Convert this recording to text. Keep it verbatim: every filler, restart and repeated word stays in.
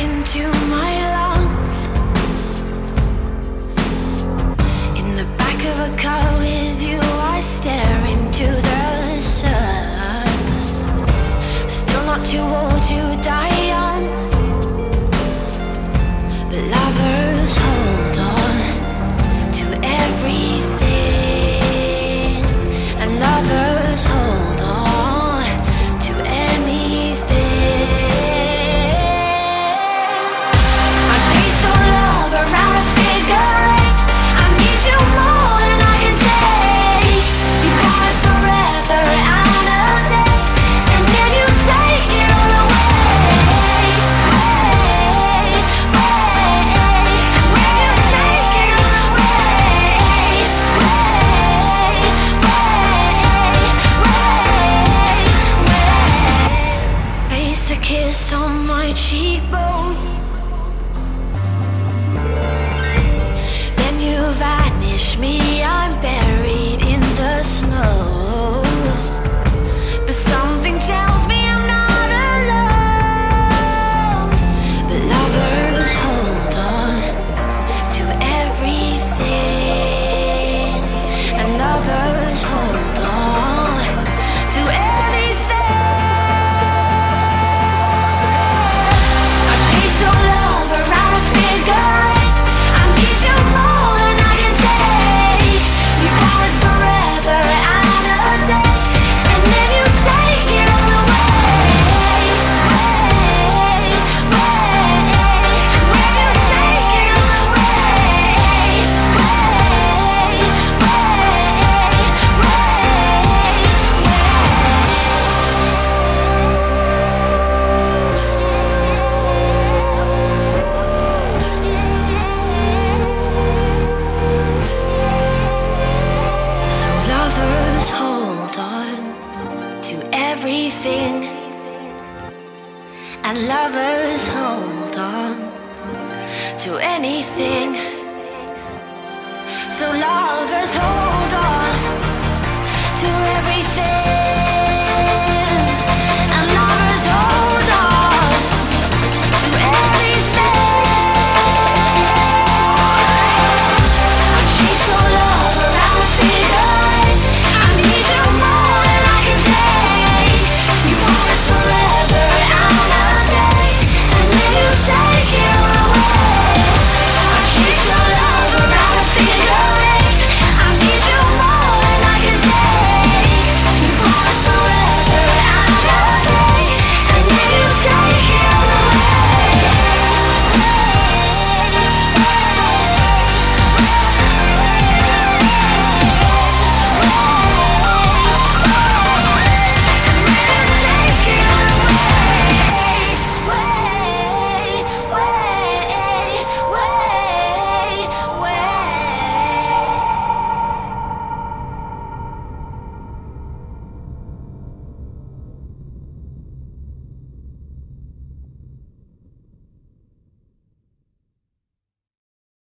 into my lungs. In the back of a car with you, I stare into the sun. Still not too old to die young, but lovers hold on to everything, and lovers hold on to anything. I chase your love around a figure eight. I need you more than I can take. You promise forever and a day, and then you take it all away. Way, way, and when you take it all away. Way, way, way, way. Place a kiss on my cheekbone, then you vanish me, I'm buried in the snow. But something tells me I'm not alone. But lovers hold on to everything, and lovers hold on to anything. I chase your love around a figure eight. I need you more than I can take. You promise forever and a day, and then you take it all away. Way, way, and when you take it all away. Way, so lovers hold on to everything, and lovers hold on to anything. So lovers hold on to everything.